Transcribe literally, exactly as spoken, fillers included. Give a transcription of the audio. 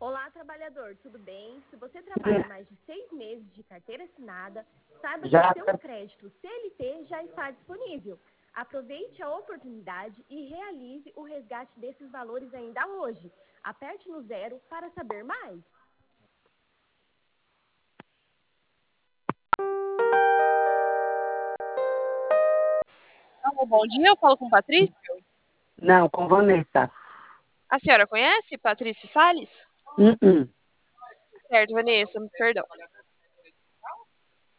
Olá, trabalhador, tudo bem? Se você trabalha mais de seis meses de carteira assinada, saiba que o Já, seu crédito C L T já está disponível. Aproveite a oportunidade e realize o resgate desses valores ainda hoje. Aperte no zero para saber mais. Alô, bom dia, eu falo com Patrícia. não, com Vanessa. A senhora conhece Patrícia Salles? Uh-uh. Certo, Vanessa, perdão.